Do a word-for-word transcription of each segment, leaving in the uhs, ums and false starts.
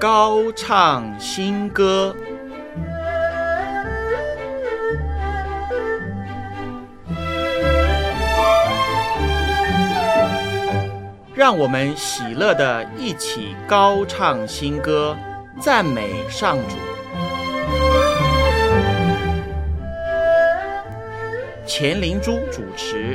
高唱新歌。让我们喜乐地一起高唱新歌，赞美上主。钱灵珠主持。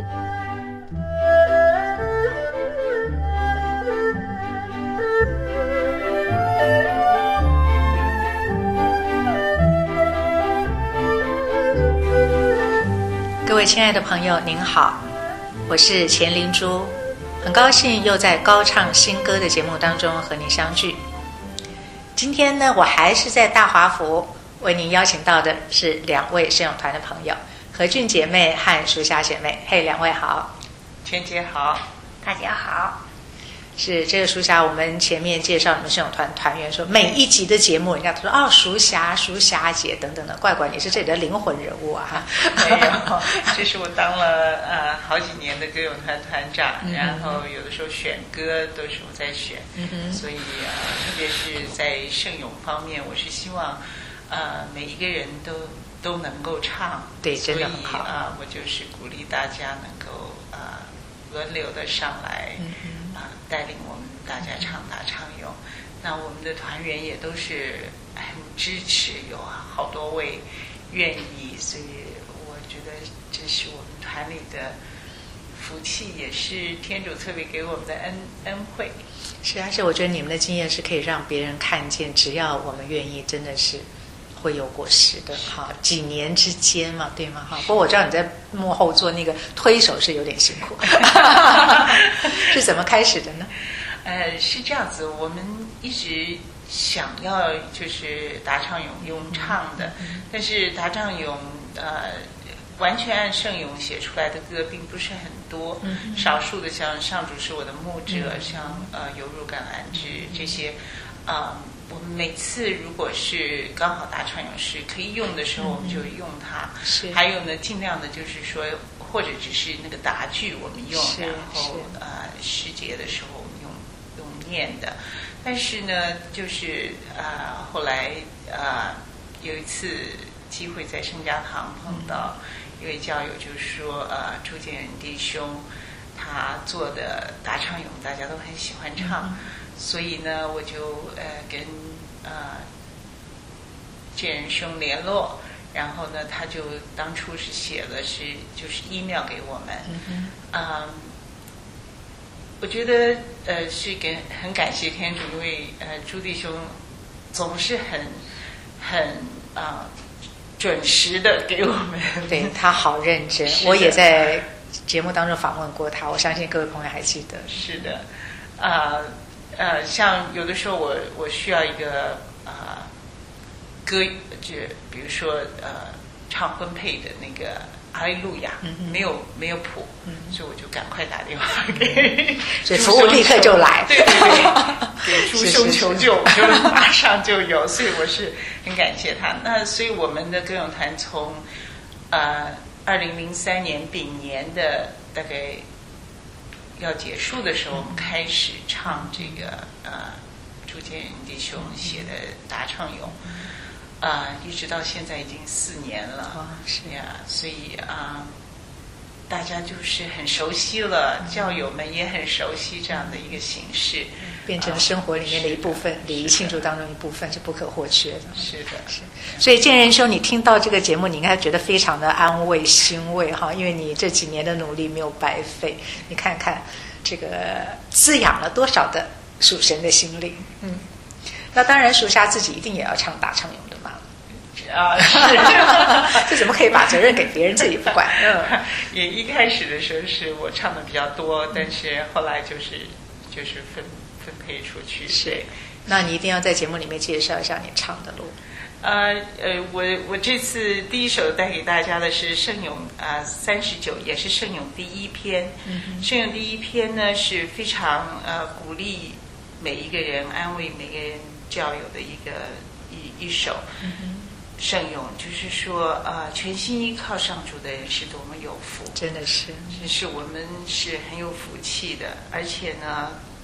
各位亲爱的朋友，您好，我是钱灵珠。很高兴又在高唱新歌的节目当中和您相聚。今天呢，我还是在大华府为您邀请到的是两位圣咏团的朋友，何俊姐妹和淑霞姐妹。嘿，两位好。 钱姐好。 大家好。 是这个淑霞，我们前面介绍你们圣咏团团员说，每一集的节目人家都说哦，淑霞、淑霞姐等等的，怪怪你是这里的灵魂人物啊！ 没有，这是我当了呃好几年的歌咏团团长，嗯、然后有的时候选歌都是我在选，嗯、所以呃，特别是在圣咏方面，我是希望呃每一个人都都能够唱， 对，真的很好啊、呃！我就是鼓励大家能够呃轮流的上来。嗯带领我们大家唱打唱咏，那我们的团员也都是很支持，有好多位愿意，所以我觉得这是我们团里的福气，也是天主特别给我们的恩恩惠。 是，而且我觉得你们的经验是可以让别人看见，只要我们愿意，真的是会有果实的。好，几年之间嘛，对吗？哈，不过我知道你在幕后做那个推手是有点辛苦，是怎么开始的呢？ 呃，是这样子，我们一直想要就是打唱咏用唱的，嗯、但是打唱咏呃完全按圣咏写出来的歌并不是很多，嗯、少数的像上主是我的牧者，嗯、像呃犹如橄榄枝这些，啊、呃。我们每次如果是刚好打唱咏是可以用的时候，我们就用它。是。还有呢，尽量的就是说，或者只是那个答句我们用，然后呃诗节的时候我们用用念的。但是呢，就是呃后来呃有一次机会在圣家堂碰到一位教友，就是说呃朱建仁弟兄他做的打唱咏大家都很喜欢唱。嗯，所以呢，我就呃跟呃建仁兄联络，然后呢，他就当初是写了是就是 email 给我们，嗯嗯，我觉得呃是跟很感谢天主，因为呃朱弟兄总是很很啊、呃、准时的给我们， 对他好认真，我也在节目当中访问过他，我相信各位朋友还记得。 是的，啊。呃呃，像有的时候我我需要一个啊、呃、歌，就比如说呃唱婚配的那个阿利路亚，嗯、没有没有谱，嗯、所以我就赶快打电话给， 所以服务立刻就来， 对对对，给朱兄求救，就马上就有，所以我是很感谢他。那所以我们的歌咏团从呃二零零三年丙年的大概要结束的时候，我们开始唱这个呃朱建仁弟兄写的打唱咏，啊、呃，一直到现在已经四年了，是呀，所以啊、呃，大家就是很熟悉了，教友们也很熟悉这样的一个形式， 变成生活里面的一部分，礼仪庆祝当中一部分，是不可或缺的。 是的，是。 所以建仁兄，你听到这个节目，你应该觉得非常的安慰、欣慰哈，因为你这几年的努力没有白费。你看看这个滋养了多少的属神的心灵。嗯，那当然，属下自己一定也要唱打唱咏的嘛。 啊，是， 这怎么可以把责任给别人，自己不管？嗯， 也一开始的时候是我唱的比较多，但是后来就是就是分分配出去。 是，那你一定要在节目里面介绍一下你唱的喽。 呃呃，我我这次第一首带给大家的是圣咏啊三十九，也是圣咏第一篇。嗯、圣咏第一篇呢是非常呃鼓励每一个人、安慰每个人教友的一个一一首。嗯圣咏，就是说呃全心依靠上主的人是多么有福， 真的是， 真是我们是很有福气的，而且呢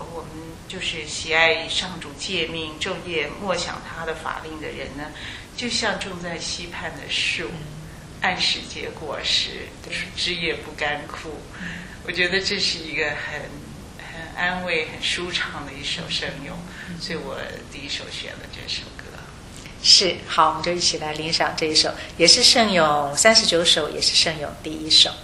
我们就是喜爱上主诫命、昼夜默想他的法令的人呢，就像种在溪畔的树，按时结果实，枝叶不干枯。我觉得这是一个很很安慰、很舒畅的一首圣咏，所以我第一首选了这首歌。 是，好，我们就一起来领赏这一首，也是圣咏三十九首，也是圣咏第一首。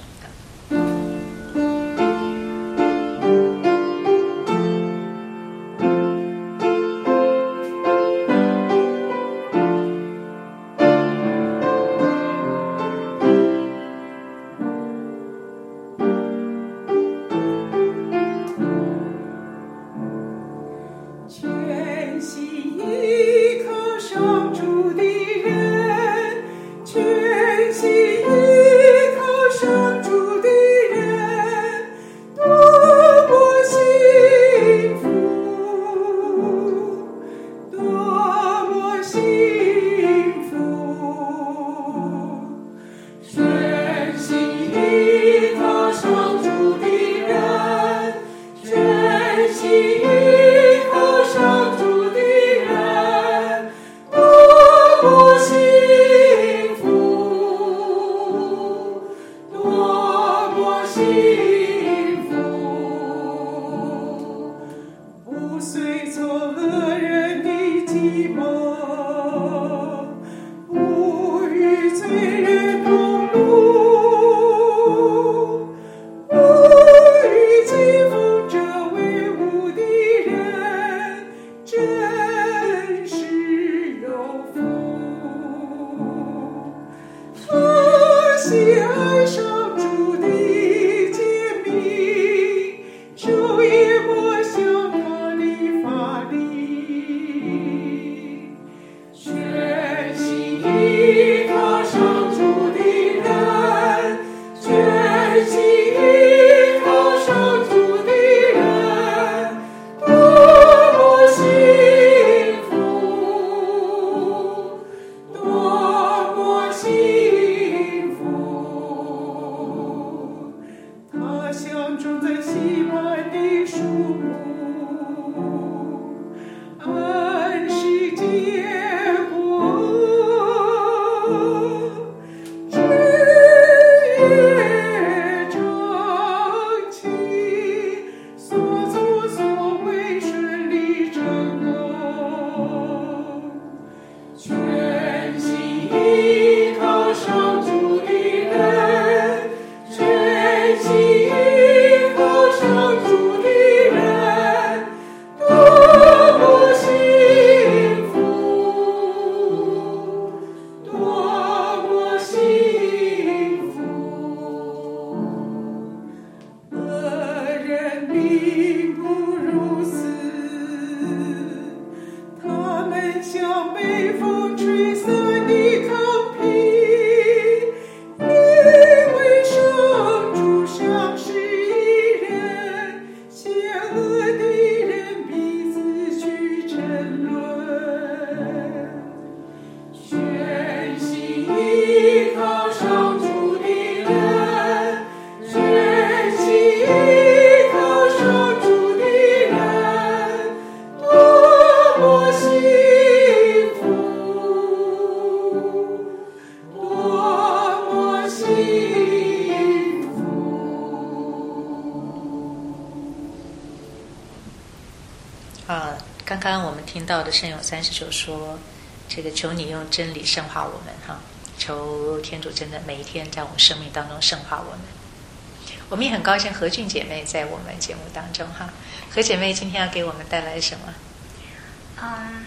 刚刚我们听到的圣咏三十九说，这个求你用真理圣化我们哈，求天主真的每一天在我们生命当中圣化我们。我们也很高兴何俊姐妹在我们节目当中哈。何姐妹今天要给我们带来什么？ 嗯，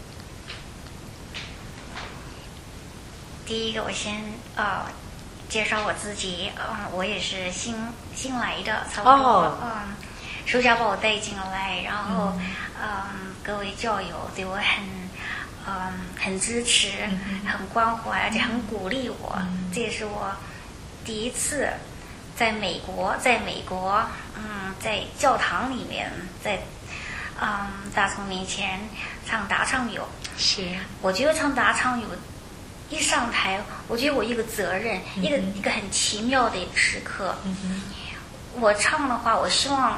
第一个我先呃介绍我自己，嗯，我也是新新来的，差不多、oh. 嗯，暑假把我带进来，然后嗯。嗯各位教友对我很，嗯，很支持，很关怀，而且很鼓励我。嗯、这也是我第一次在美国，在美国，嗯，在教堂里面，在嗯大众面前唱答唱咏。 是， 我觉得唱答唱咏一上台，我觉得我一个责任，嗯、一个一个很奇妙的一个时刻。嗯、我唱的话，我希望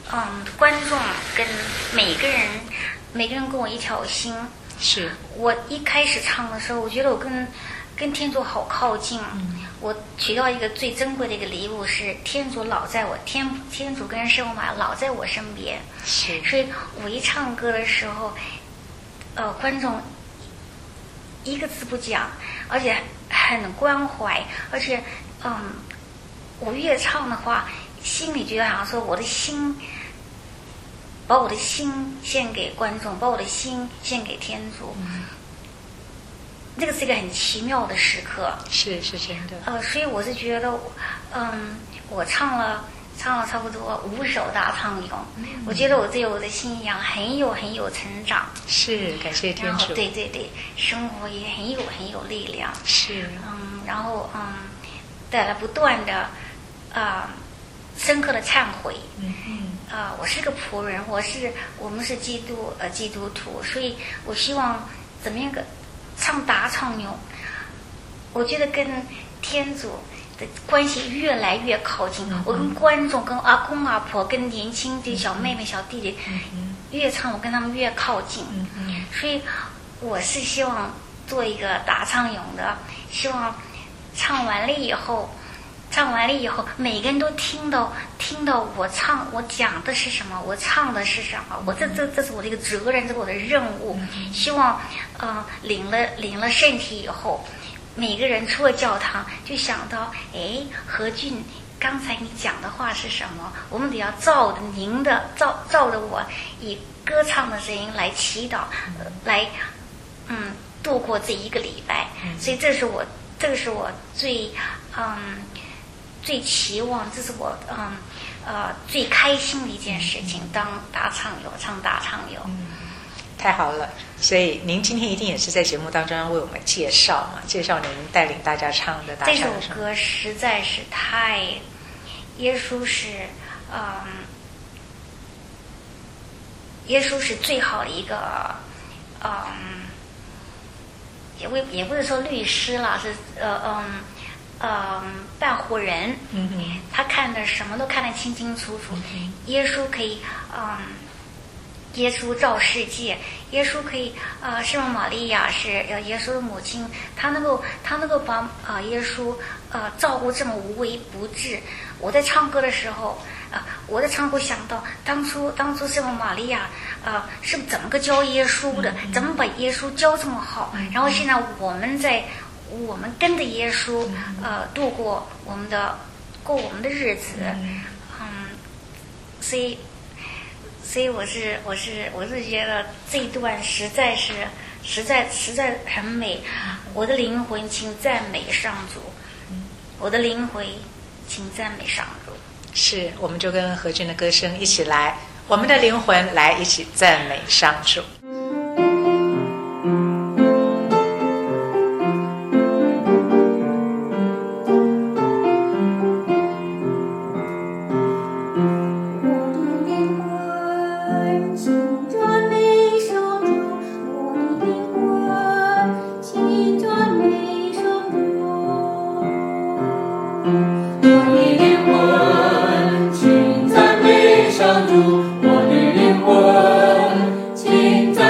嗯，观众跟每个人，每个人跟我一条心。 是我一开始唱的时候，我觉得我跟跟天主好靠近。嗯、我取到一个最珍贵的一个礼物是天主老在我天天主跟圣母玛老在我身边。 是， 所以我一唱歌的时候，呃，观众一个字不讲，而且很关怀，而且嗯，我越唱的话，心里觉得好像说我的心。把我的心献给观众，把我的心献给天主，嗯、这个是一个很奇妙的时刻。 是是真的。 呃，所以我是觉得，嗯，我唱了唱了差不多五首大唱咏，嗯、我觉得我对我的信仰很有很有成长。 是，感谢天主。 对对对，生活也很有很有力量。 是， 嗯，然后嗯，带来不断的啊、呃、深刻的忏悔。嗯嗯。啊、呃，我是个仆人，我是我们是基督呃基督徒，所以我希望怎么样个唱答唱咏，我觉得跟天主的关系越来越靠近。嗯、我跟观众、跟阿公阿婆、跟年轻的小妹妹、小弟弟，嗯、越唱我跟他们越靠近。嗯、所以我是希望做一个答唱咏的，希望唱完了以后。唱完了以后，每个人都听到听到我唱我讲的是什么，我唱的是什么，我这这这是我的一个责任，这是我的任务。希望呃领了领了圣体以后，每个人出了教堂就想到，哎，何俊刚才你讲的话是什么？我们得要照着您的照照着我以歌唱的声音来祈祷，呃、来嗯度过这一个礼拜。所以这是我这个是我最嗯。最期望，这是我嗯呃最开心的一件事情。当大唱友，唱大唱友， 嗯，太好了。所以您今天一定也是在节目当中为我们介绍嘛，介绍您带领大家唱的大唱。 这首歌实在是太，耶稣是嗯，耶稣是最好的一个嗯，也不也不是说律师啦，是呃嗯。嗯，办活人，嗯嗯，他看的什么都看得清清楚楚。嗯、耶稣可以，嗯，耶稣照世界，耶稣可以，呃，圣母玛利亚是呃耶稣的母亲，他能够他能够把啊、呃、耶稣呃照顾这么无微不至。我在唱歌的时候，啊、呃，我在唱歌想到当初当初圣母玛利亚啊、呃、是怎么个教耶稣的，嗯、怎么把耶稣教这么好，嗯、然后现在我们在。我们跟着耶稣，呃，度过我们的过我们的日子，嗯，所以，所以我是我是我是觉得这一段实在是实在实在很美。我的灵魂，请赞美上主；我的灵魂，请赞美上主。 是，我们就跟何俊的歌声一起来，我们的灵魂来一起赞美上主。 我的灵魂，请赞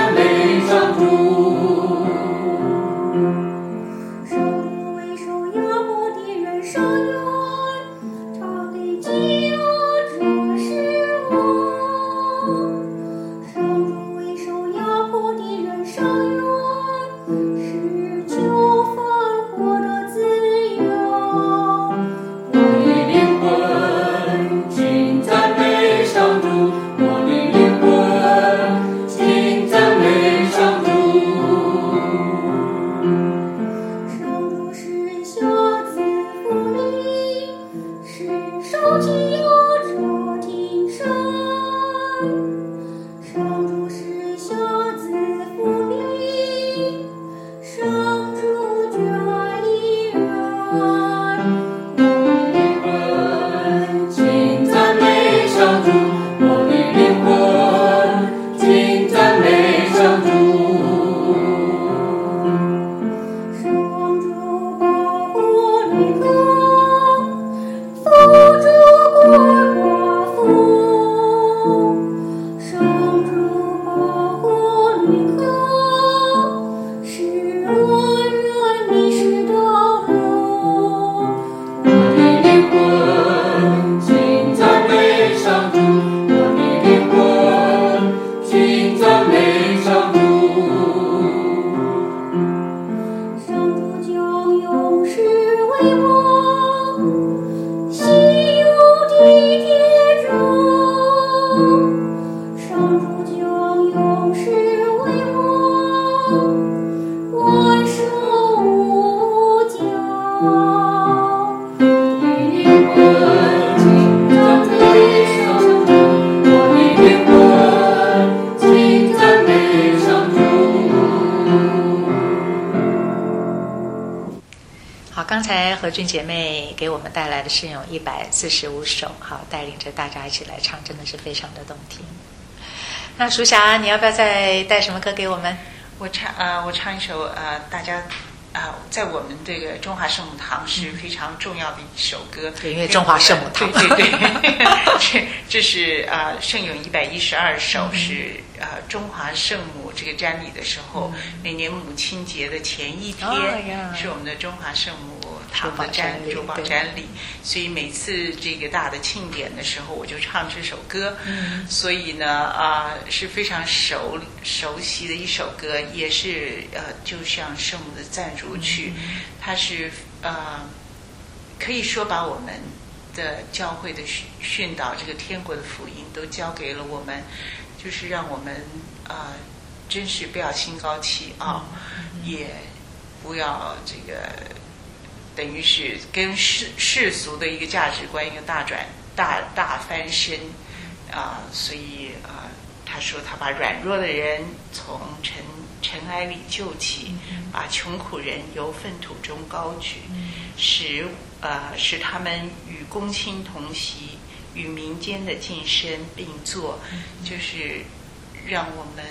刚才何俊姐妹给我们带来的圣咏一百四十五首，好，带领着大家一起来唱，真的是非常的动听。那淑霞，你要不要再带什么歌给我们？ 我唱呃，我唱一首呃，大家啊、呃，在我们这个中华圣母堂是非常重要的一首歌。 对，因为中华圣母堂。 对对对，这这是啊、呃，圣咏一百一十二首，嗯、是啊、呃，中华圣母这个瞻礼的时候，嗯、每年母亲节的前一天、哦、是我们的中华圣母堂的瞻珠宝瞻礼，所以每次这个大的庆典的时候，我就唱这首歌。嗯，所以呢啊、呃、是非常熟熟悉的一首歌，也是呃就像圣母的赞主曲，嗯、它是呃可以说把我们的教会的训导，这个天国的福音都交给了我们，就是让我们啊、呃、真是不要心高气傲，嗯、也不要这个。等于是跟世世俗的一个价值观一个大转大大翻身啊、呃，所以啊、呃，他说他把软弱的人从尘尘埃里救起，把穷苦人由粪土中高举，使呃使他们与公卿同席，与民间的近身并坐，就是让我们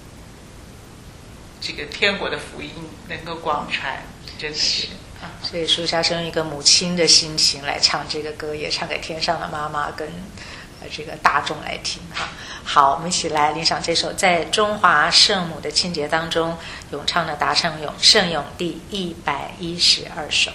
这个天国的福音能够广传，真的是。 所以淑霞是用一个母亲的心情来唱这个歌，也唱给天上的妈妈跟呃这个大众来听哈。好，我们一起来领赏这首在中华圣母的庆节当中咏唱的答唱咏圣咏第一百一十二首。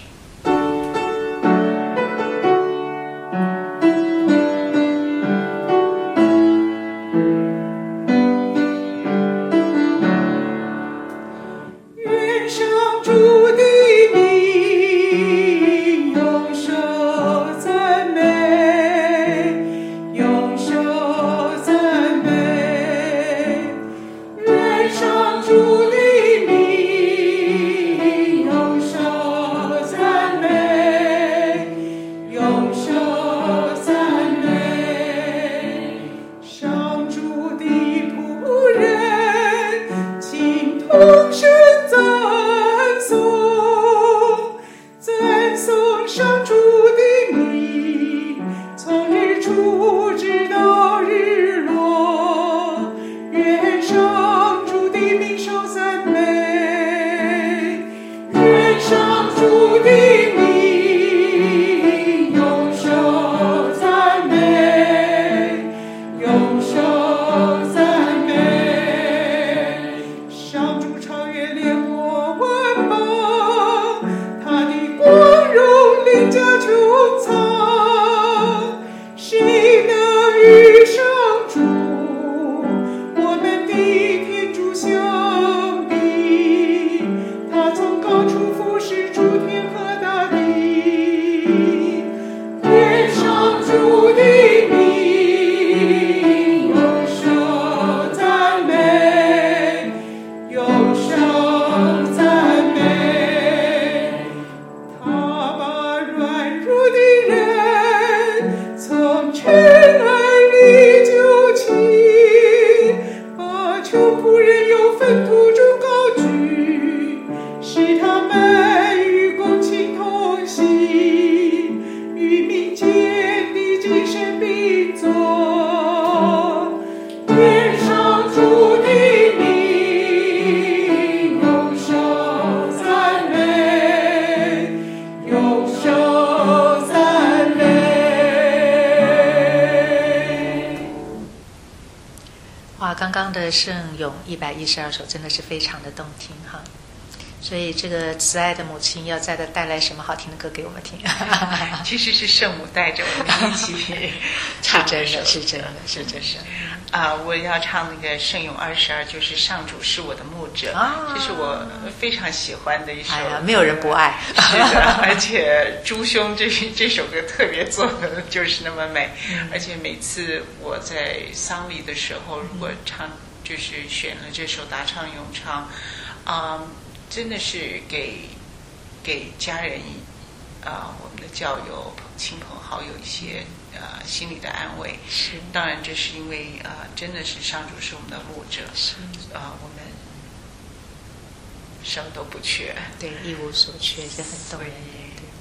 刚刚的圣咏一百一十二首真的是非常的动听哈，所以这个慈爱的母亲要再带来什么好听的歌给我们听？ 其实是圣母带着我们一起唱， 是真的，是真的，是真的。 啊、呃，我要唱那个圣咏二十二，就是上主是我的牧者，啊、这是我非常喜欢的一首。 哎呀，没有人不爱。 是的，而且朱兄这这首歌特别做的就是那么美，嗯、而且每次我在丧礼的时候，如果唱就是选了这首答唱咏唱，啊、呃，真的是给给家人啊、呃，我们的教友、亲朋好友一些。呃，心理的安慰。 是， 当然这是因为呃，真的是上主是我们的牧者， 是啊、呃，我们什么都不缺， 对，一无所缺，这很动人。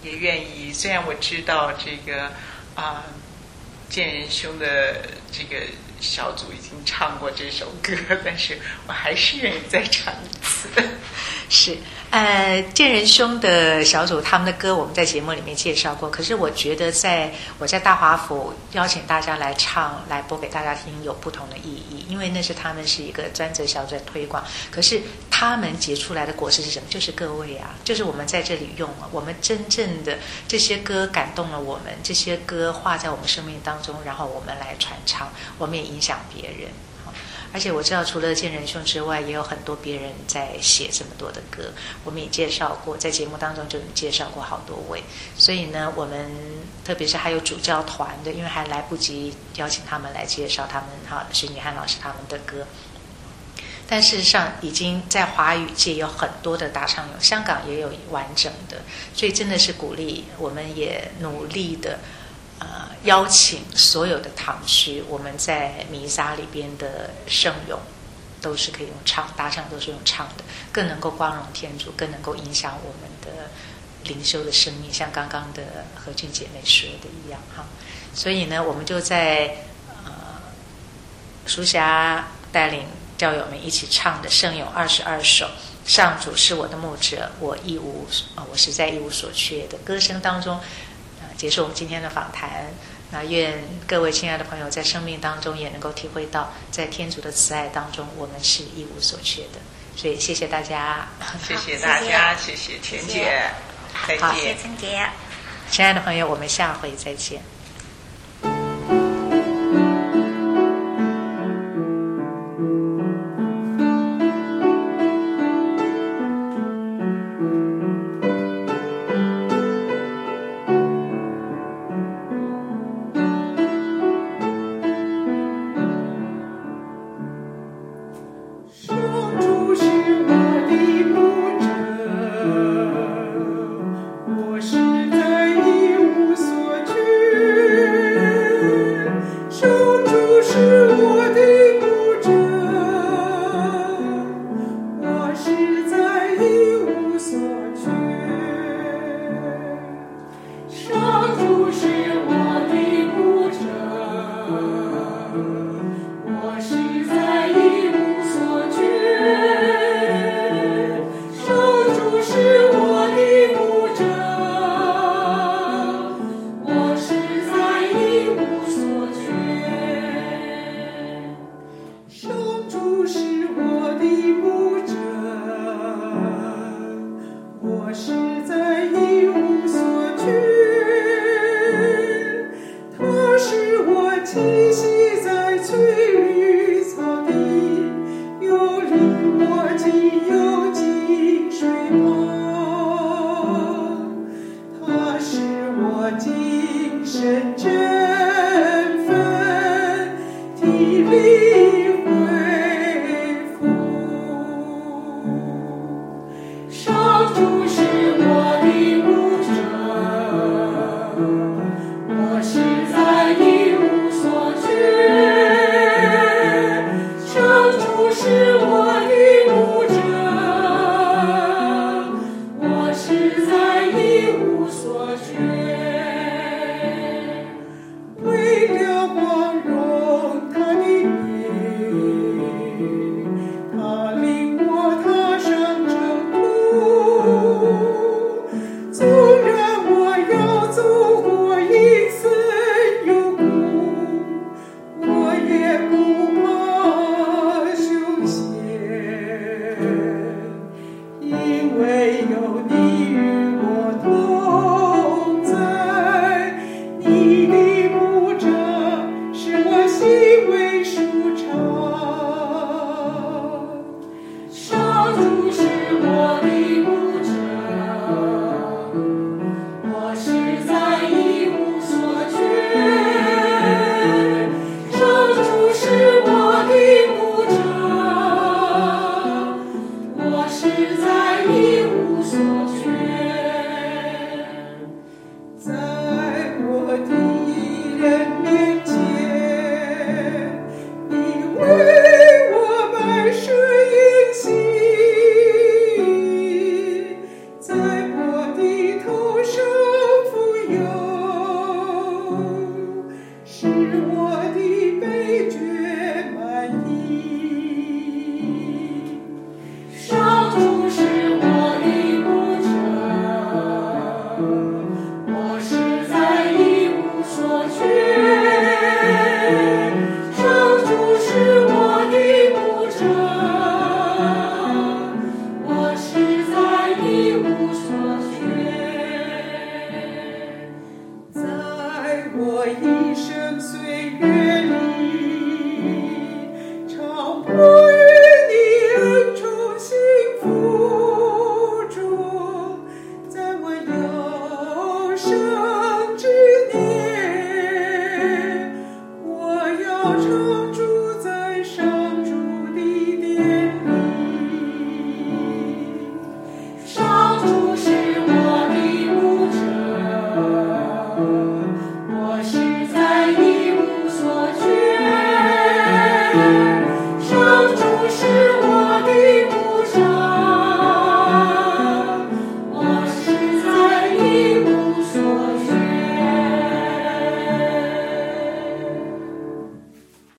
也愿意。虽然我知道这个啊、呃，建仁兄的这个小组已经唱过这首歌，但是我还是愿意再唱一次。 是，呃，建仁兄的小组他们的歌我们在节目里面介绍过，可是我觉得在我在大华府邀请大家来唱来播给大家听有不同的意义，因为那是他们是一个专责小组的推广，可是他们结出来的果实是什么？就是各位啊，就是我们在这里用了我们真正的这些歌感动了我们，这些歌化在我们生命当中，然后我们来传唱，我们也影响别人。而且我知道除了建仁兄之外，也有很多别人在写这么多的歌，我们也介绍过，在节目当中就介绍过好多位。所以呢，我们特别是还有主教团的，因为还来不及邀请他们来介绍他们哈许女汉老师他们的歌，但事实上已经在华语界有很多的大唱咏，香港也有完整的，所以真的是鼓励，我们也努力的呃，邀请所有的堂区，我们在弥撒里边的圣咏都是可以用唱，大唱都是用唱的，更能够光荣天主，更能够影响我们的灵修的生命，像刚刚的何俊姐妹说的一样哈。所以呢，我们就在呃淑霞带领教友们一起唱的圣咏二十二首，上主是我的牧者，我一无呃我实在一无所缺的歌声当中。结束我们今天的访谈，那愿各位亲爱的朋友在生命当中也能够体会到，在天主的慈爱当中，我们是一无所缺的。所以谢谢大家， 谢谢大家，谢谢钱姐，再见， 谢谢陈姐， 亲爱的朋友，我们下回再见。 因为有你与我同在。 我是在一无所缺。